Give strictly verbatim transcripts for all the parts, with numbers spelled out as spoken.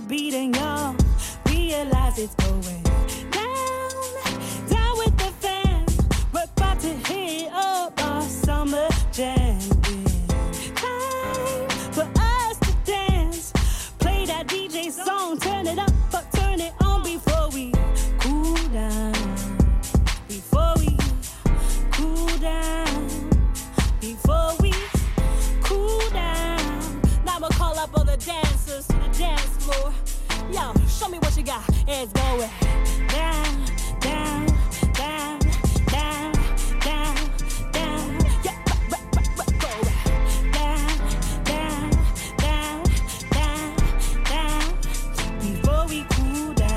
beat and y'all realize it's going down, down with the fans. We're about to hit up our summer jam. Time for us to dance. Play that D J song, turn it up, but turn it on before we cool down. Before we cool down. Before we cool down. Now I'ma call up all the dancers to the dance floor. Yo, show me what you got. It's going down, down, down, down, down, down. Yeah, rock, rock, rock, rock, go down, down, down, down, down. Before we cool down.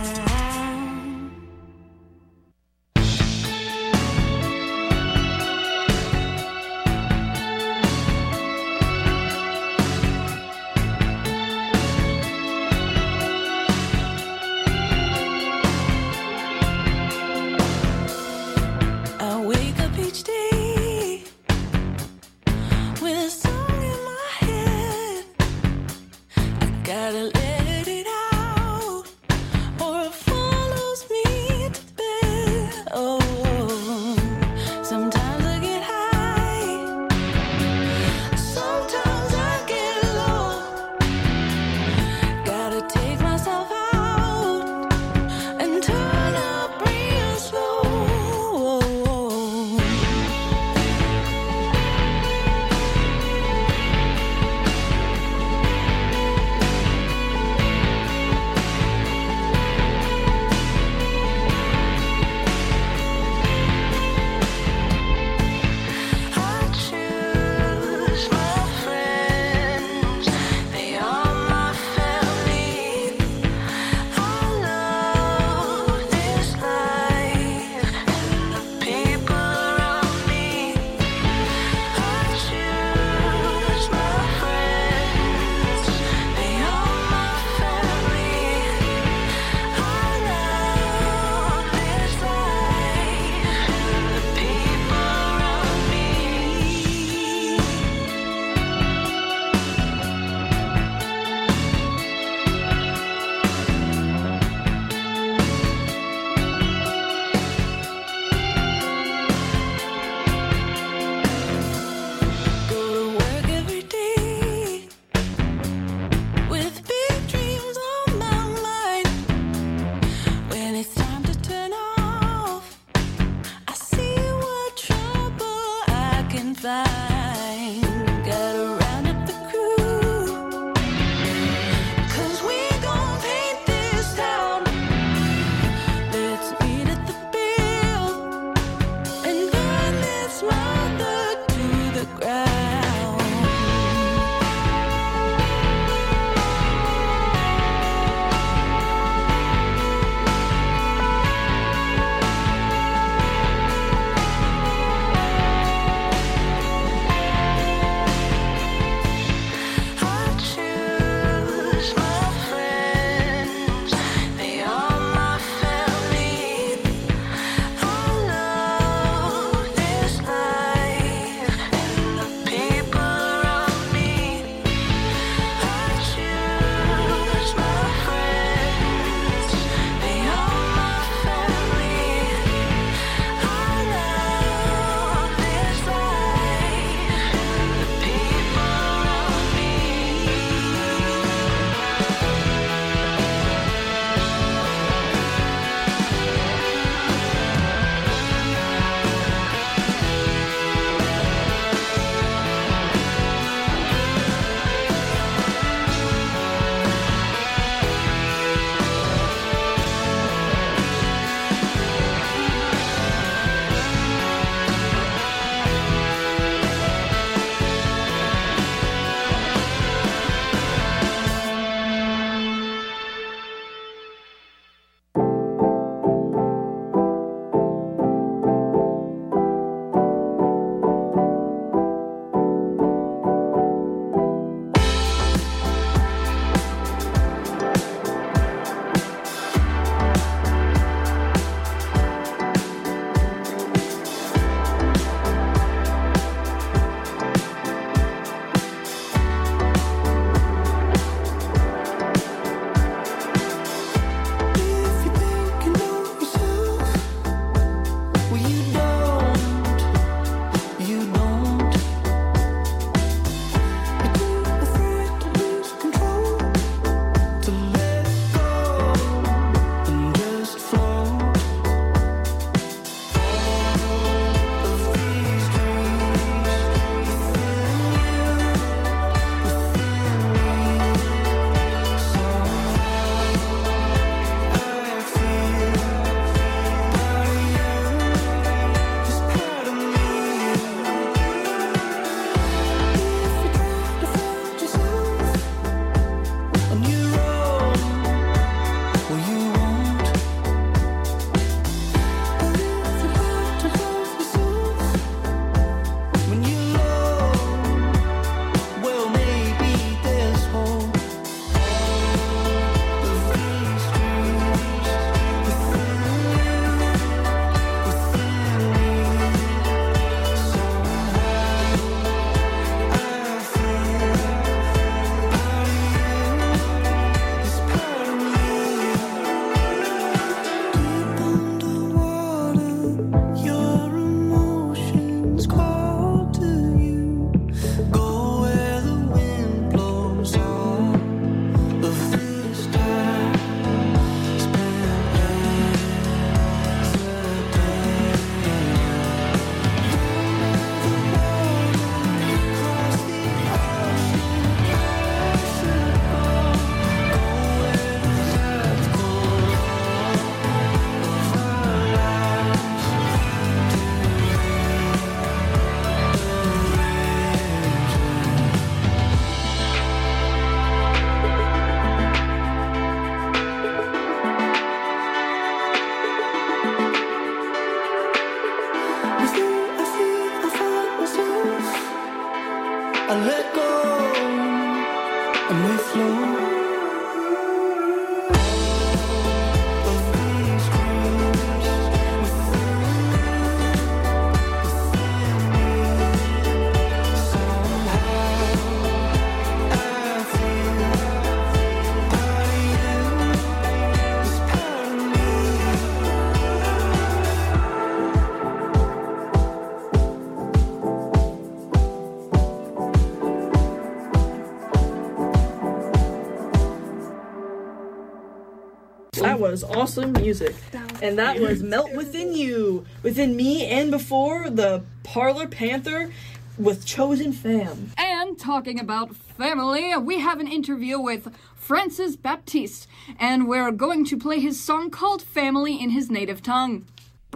That was awesome music. And that was Melt Within You. Within Me, and before, the Parlor Panther with Chosen Fam. And talking about family, we have an interview with Francis Baptiste, and we're going to play his song called Family in his native tongue.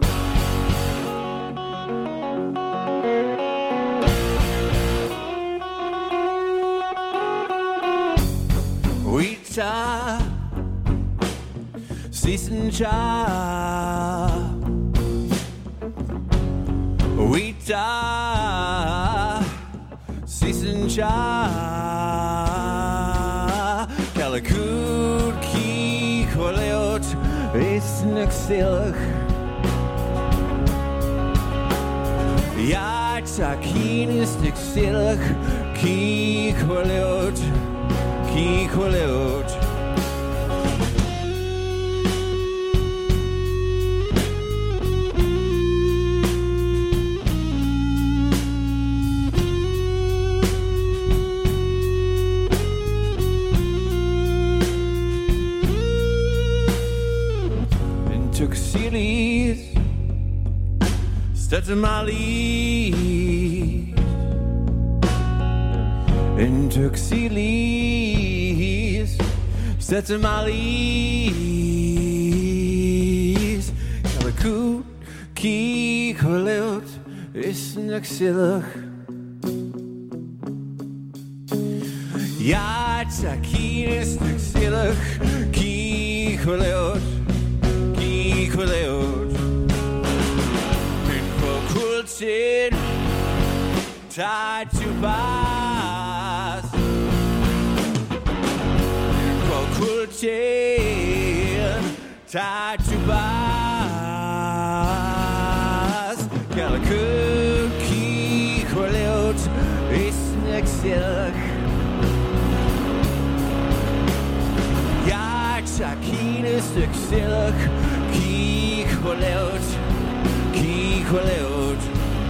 Wita Season Cha Wita Season Cha Calicut Ki Koleot Isnexilch Yata Kinis Nexilch Ki Koleot Ki Koleot Tuxilis Statamali In Tuxilis Statamali Calicut Ki Koleot Isnaxilach Yatakinis Naxilach Ki Koleot Equaleot in Quocultin tied to bars in Quocultin tied to bars Calicut Equaleot is Nexilch Yatakinis Nexilch Ki Koleot, Ki Koleot.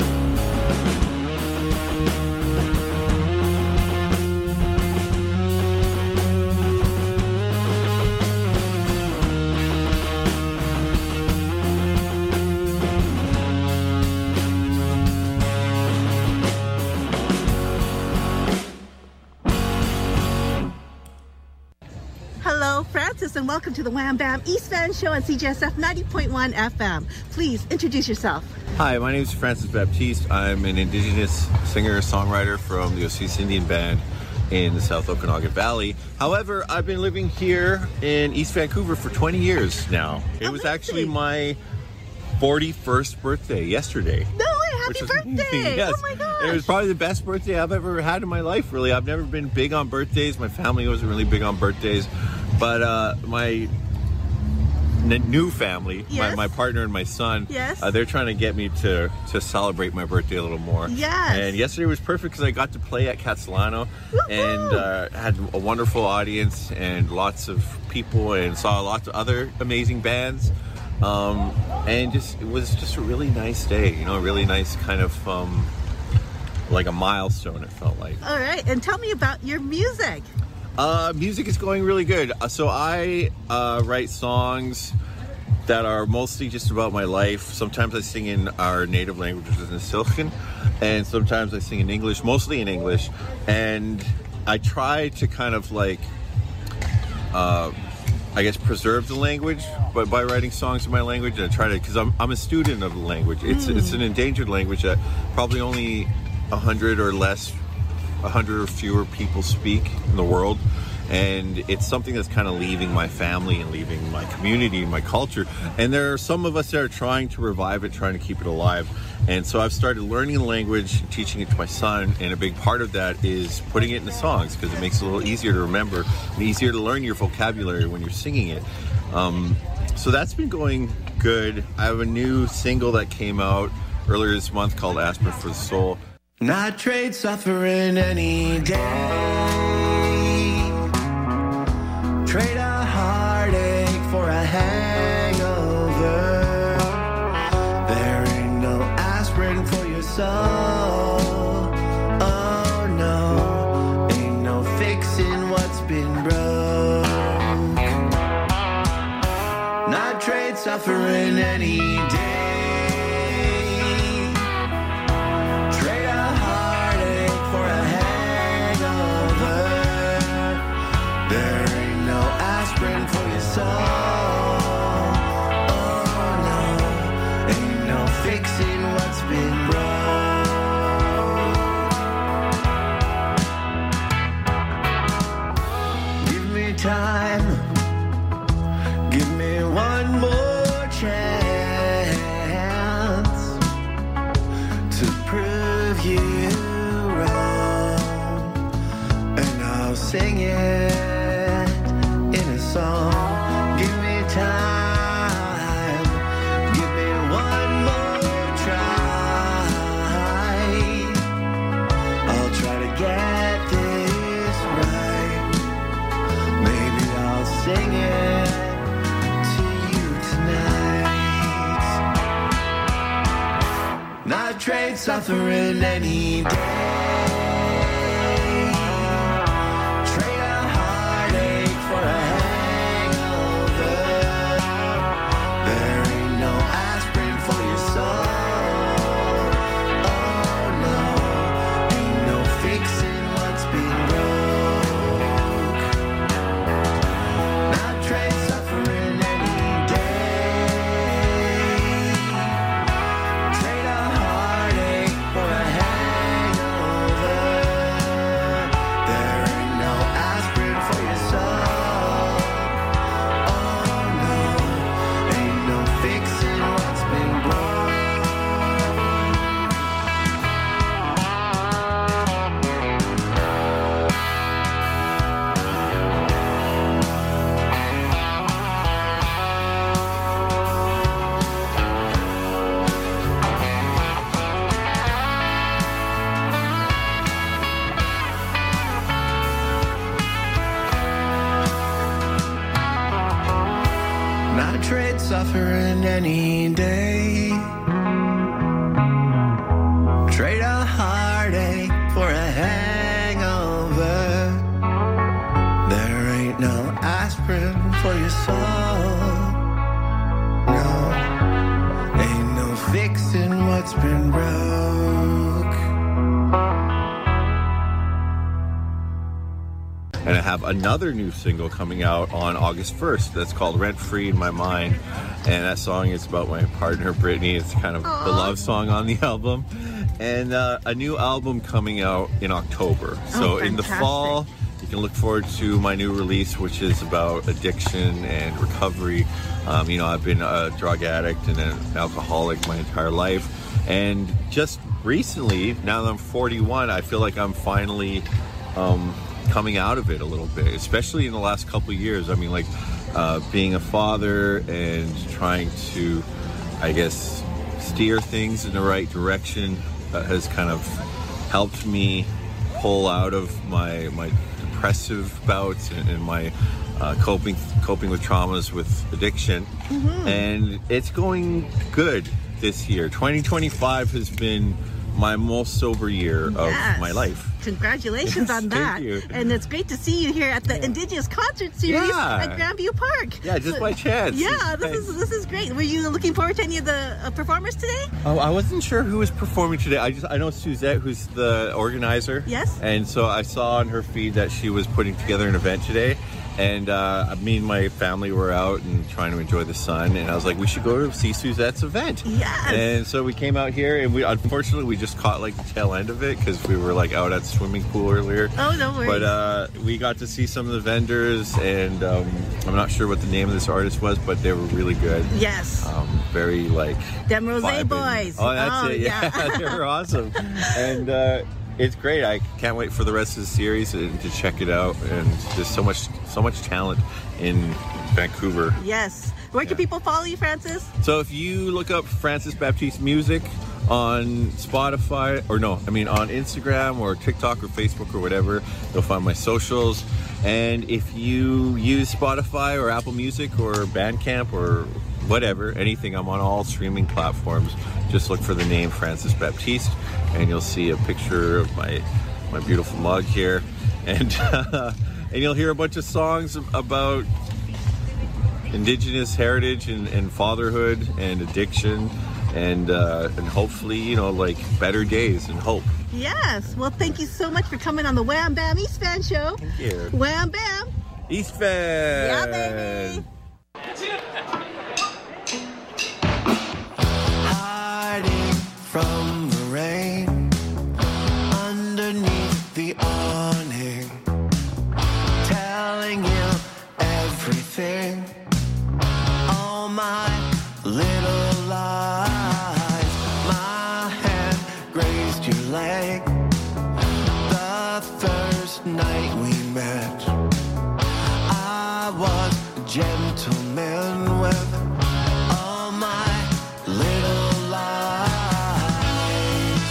Hello, Francis, and welcome to the Wham Bam East Van Show on C J S F ninety point one F M. Please introduce yourself. Hi, my name is Francis Baptiste. I'm an Indigenous singer-songwriter from the Osage Indian Band in the South Okanagan Valley. However, I've been living here in East Vancouver for twenty years now. It was actually my forty-first birthday yesterday. No way, happy birthday! Yes. Oh my gosh! It was probably the best birthday I've ever had in my life, really. I've never been big on birthdays. My family wasn't really big on birthdays. But uh, my n- new family, Yes. my, my partner and my son, Yes. uh, they're trying to get me to, to celebrate my birthday a little more. Yes. And yesterday was perfect because I got to play at Catsalano Woohoo. and uh, had a wonderful audience and lots of people and saw lots of other amazing bands. Um, and just it was just a really nice day, you know, a really nice kind of um, like a milestone, it felt like. All right, and tell me about your music. Uh, music is going really good. Uh, so I uh, write songs that are mostly just about my life. Sometimes I sing in our native language, which is Nasilkan, and sometimes I sing in English, mostly in English. And I try to kind of like, uh, I guess, preserve the language, but by writing songs in my language, and I try to, because I'm I'm a student of the language. It's Mm. it's an endangered language that probably only a hundred or less. A hundred or fewer people speak in the world, and it's something that's kind of leaving my family and leaving my community and my culture. And there are some of us that are trying to revive it, trying to keep it alive. And so I've started learning the language, teaching it to my son, and a big part of that is putting it into songs because it makes it a little easier to remember and easier to learn your vocabulary when you're singing it. Um, so that's been going good. I have a new single that came out earlier this month called Aspirin for the Soul. Not trade suffering any day. Trade a heartache for a hangover. There ain't no aspirin for your soul. Oh no, ain't no fixing what's been broke. not trade suffering any day. Trade a heartache for a hangover. There ain't no aspirin for your soul. Oh no, ain't no fixing what's been broke. Give me time. Give me one more chance to prove you wrong, and I'll sing it in a song. Give me time, give me one more try. I'll try to get this right. Maybe I'll sing it not trade suffering any day. Trade a heartache for a hangover. There ain't no aspirin for your soul. Oh no, ain't no fixing what's been broke. Not trade suffering any day. Trade a heartache for a hangover. There ain't no aspirin for your soul. Oh no, ain't no fixing what's been broke. Not trade suffering any day. Trade a heartache for a hangover. There ain't no aspirin for your soul. No, ain't no fixing what's been broke. And I have another new single coming out on August first that's called Rent Free in My Mind. And that song is about my partner, Brittany. It's kind of the love song on the album. And uh, a new album coming out in October. So in the fall, you can look forward to my new release, which is about addiction and recovery. Um, you know, I've been a drug addict and an alcoholic my entire life. And just recently, now that I'm forty-one, I feel like I'm finally... Um, coming out of it a little bit, especially in the last couple of years. I mean, like uh, being a father and trying to, I guess, steer things in the right direction uh, has kind of helped me pull out of my my depressive bouts and, and my uh, coping coping with traumas with addiction. Mm-hmm. And it's going good this year. twenty twenty-five has been my most sober year of Yes. my life. Congratulations Yes, on thank that. you. And it's great to see you here at the Indigenous Concert Series Yeah. at Grandview Park. Yeah, just So- by chance. Yeah, It's this nice. is this is great. Were you looking forward to any of the uh, performers today? Oh, I wasn't sure who was performing today. I just I know Suzette, who's the organizer. Yes. And so I saw on her feed that she was putting together an event today. And uh, me and my family were out and trying to enjoy the sun. And I was like, we should go to see Suzette's event. Yes. And so we came out here, and we unfortunately we just caught like the tail end of it because we were like out at the swimming pool earlier. Oh, no worries. But uh, we got to see some of the vendors, and um, I'm not sure what the name of this artist was, but they were really good. Yes. Um, very like Them Rosé vibing. Boys. Oh, that's Oh, it. Yeah, yeah. they were awesome, and uh, it's great. I can't wait for the rest of the series and to check it out. And there's so much, so much talent in Vancouver. Yes. Where can Yeah. people follow you, Francis? So if you look up Francis Baptiste Music on Spotify, or no, I mean on Instagram or TikTok or Facebook or whatever, you'll find my socials. And if you use Spotify or Apple Music or Bandcamp or whatever, anything, I'm on all streaming platforms. Just look for the name Francis Baptiste, and you'll see a picture of my my beautiful mug here, and uh, and you'll hear a bunch of songs about indigenous heritage and, and fatherhood and addiction and uh, and hopefully, you know, like better days and hope. Yes. Well, thank you so much for coming on the Wham Bam East Fan Show. Thank you. Wham Bam. East Fan. Yeah, baby. Hiding from the rain underneath the awning, telling you everything, all my little lies. My hand grazed your leg the first night we met. I was a gentleman with all my little lies.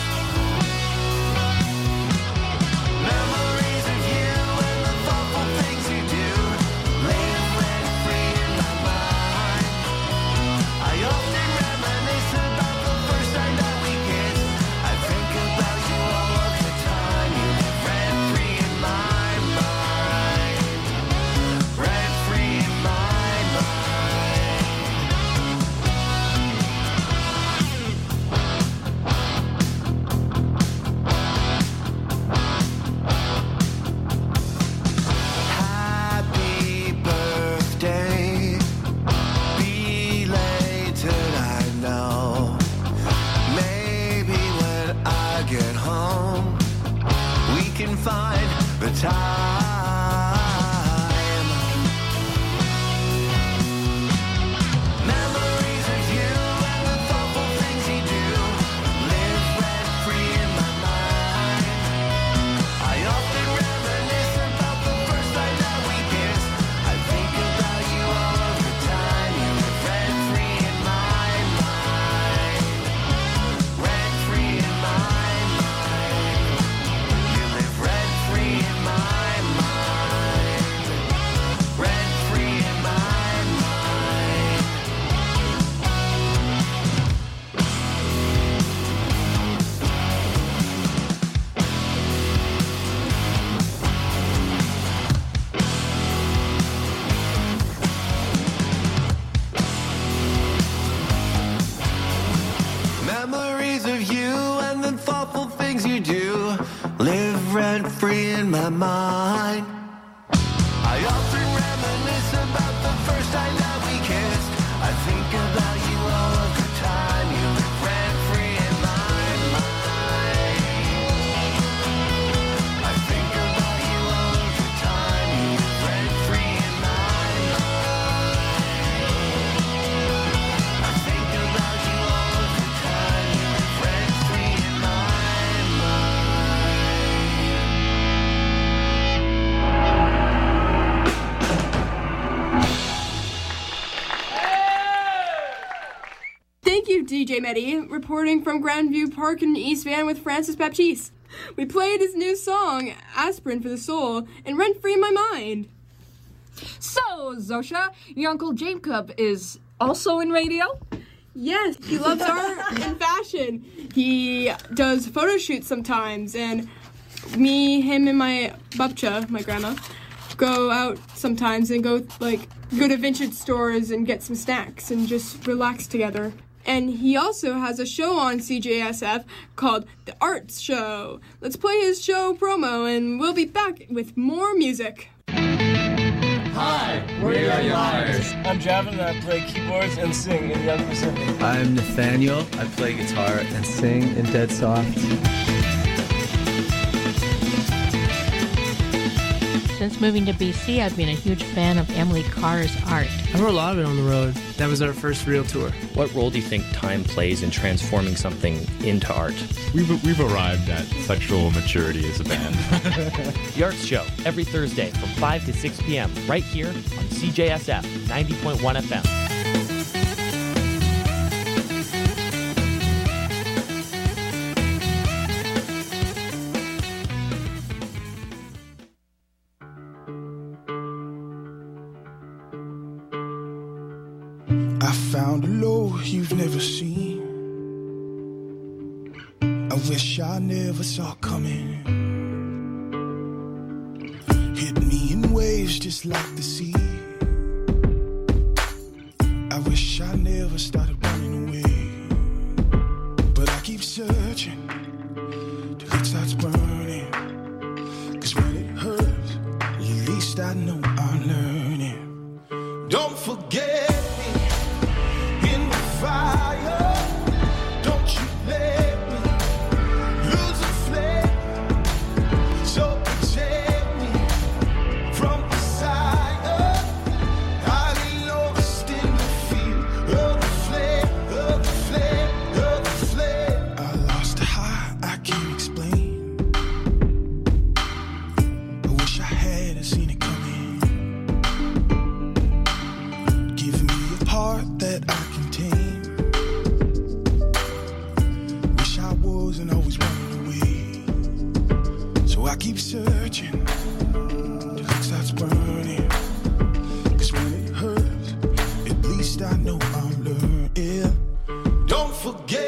Memories of you and the thoughtful things you do live rent free in my mind. I often reminisce about the first time that we kissed. I think about you all of the time. You live rent free in my mind. Rent free in my mind. Happy birthday, belated, I know. Maybe when I get home, we can find the time. Memories of you and the thoughtful things you do live rent free in my mind. I often reminisce about the first time that we kissed. I think about you all of the time. You live rent free in my mind. Rent free in my mind. You live rent free in my mind. Rent free in my mind. Memories of you and the thoughtful things you do live rent free in my mind. I often reminisce about the first time that we kissed. I think about you all of the time. You live rent free in my mind. I think about you all of the time. You live rent free in my mind. I think about you all of the time. You live rent free in my mind. Thank you, D J Medi, reporting from Grandview Park in East Van with Francis Baptiste. We played his new song, Aspirin for the Soul, and Rent Free in My Mind. So, Zosha, your Uncle Jacob is also in radio? Yes, he loves art and fashion. He does photo shoots sometimes, and me, him, and my babcha, my grandma, go out sometimes and go like go to vintage stores and get some snacks and just relax together. And he also has a show on C J S F called The Arts Show. Let's play his show promo, and we'll be back with more music. Hi, we are Youngers. I'm Javin, and I play keyboards and sing in Young Pacific. I'm Nathaniel. I play guitar and sing in Dead Soft. Since moving to B C, I've been a huge fan of Emily Carr's art. I wrote a lot of it on the road. That was our first real tour. What role do you think time plays in transforming something into art? We've, we've arrived at sexual maturity as a band. The Arts Show, every Thursday from five to six p.m. right here on C J S F ninety point one F M. I found a love you've never seen. I wish I never saw coming. Hit me in waves just like the sea. I wish I never started running away, but I keep searching till it starts burning. Cause when it hurts, at least I know I'm learning. Don't forget me in the fire. Don't you let me lose a flame. So protect me from desire. I get lost in the field of the flame, of the flame, of the flame. I lost a high I can't explain. I wish I had seen it coming. Give me a heart that I can tame. Wish I wasn't always running away. So I keep searching till it starts burning. Cause when it hurts, at least I know I'm learning. Don't forget